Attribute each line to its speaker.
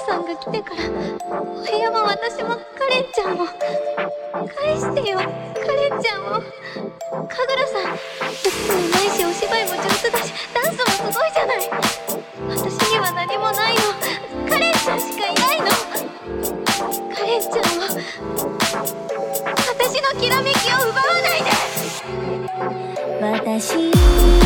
Speaker 1: さんが来てからお部屋も私もカレンちゃんも返してよ、カレンちゃんを。神楽さん服もうまいしお芝居も上手だしダンスもすごいじゃない。私には何もないの。カレンちゃんしかいないの。カレンちゃんを私のきらめきを奪わないで。
Speaker 2: 私